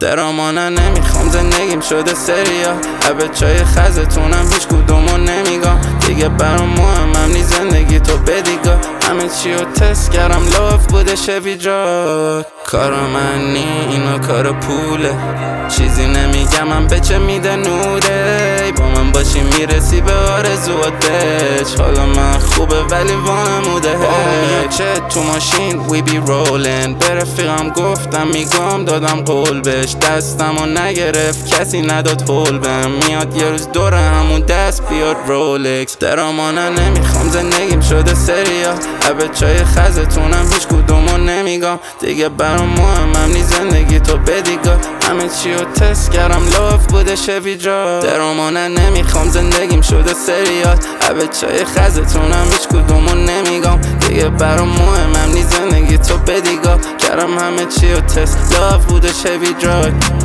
درامانه نمیخوام زندگیم شده سریا عبه چای خزتونم هیچ کدومو نمیگم دیگه برام مهمم نی زندگی تو بدیگا همه چی رو تست کردم لاف بوده شوی جا کار من نی اینا کار پوله چیزی نمیگم من به چه میده نوره با من باشی میرسی به آرزواتش حالا من خوبه ولی وانموده میاد چه تو ماشین وی بی رولن به رفیقم گفتم میگم دادم قول بهش دستمو نگرفت کسی نداد هول بهم میاد یه روز دور همون دست بیاد رولکس درامانه نمیخوام زندگیم شده سریا عبه چای خزتونم هیچ کدومو نمیگم دیگه برام مهمم نی زندگی تو بدیگا همه چی رو تست کردم لاف بوده شوی جا درامانه نمیخوام زندگیم شده سریال عبه چای خزتونم هیچ کدومو نمیگم دیگه برام مهمم نی زندگی تو بدیگا کردم همه چی رو تست لاف بوده شوی جا